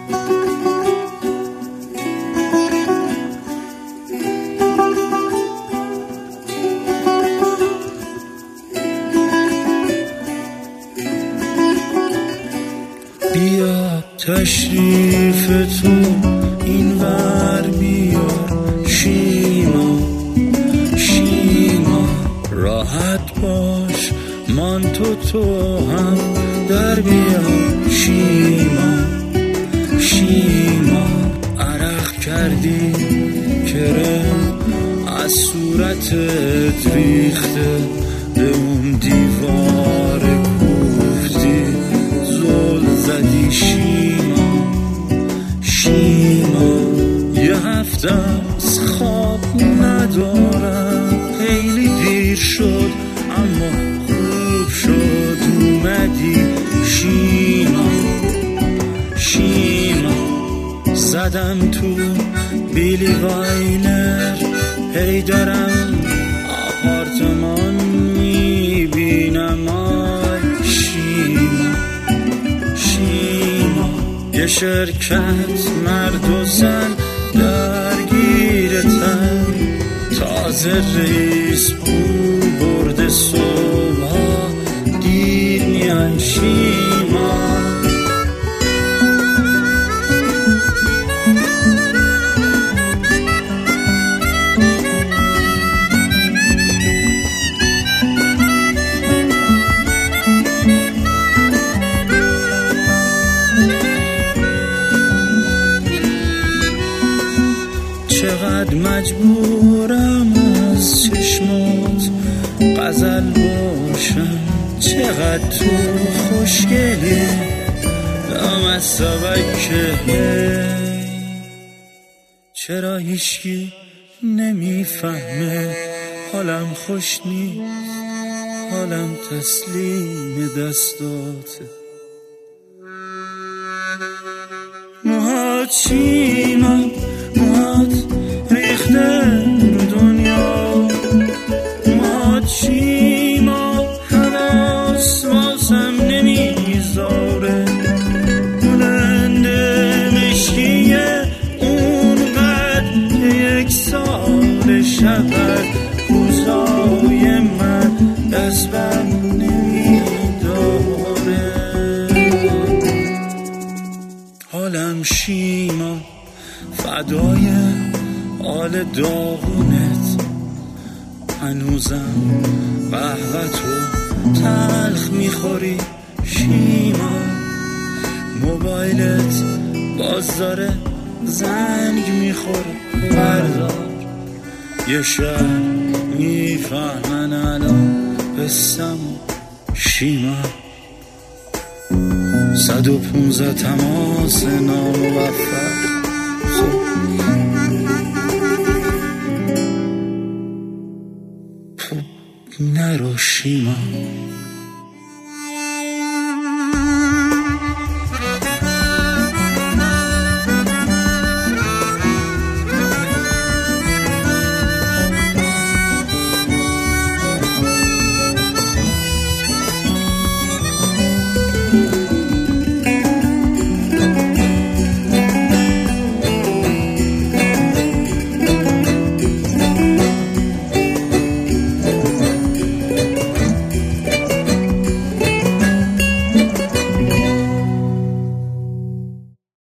بیا تشریف تو این ور بیار شیما، شیما راحت باش من تو هم در بیار شیما، شیما عرق کردی کرم از صورتت ریخته به اون دیوار کوفتی زل زدی شیما، شیما یه هفته از خواب ندارم خیلی دیر شد اما خوب شد اومدی شیما، شیما زدم تو بیلی وایلر هی دارم آپارتمان میبینم آی شیما، شیما یه شرکت مرد و زن درگیرتن تازه رئیس بود برده صبح دیر میان شیما، چقدر مجبورم از چشمات غزل باشم، چقدر تو خوشگلی دم سبکه، چرا هیچکی نمیفهمه حالم خوش نیست، حالم تسلیم دستاته. موهات شیما، موهات ریخته رو دنیا، موهات شیما حواس واسم نمیذاره، بلند مشکیه اونقدر یک سال شبت روزای من دست بر نمیداره. حالم شیما فدای حال داغونت، هنوزم قهوه تو تلخ میخوری شیما، موبایلت باز داره زنگ میخوره بردار، یه شهر میفهمن الان قصم شیما، 115 تماس ناموفق نرو شیما.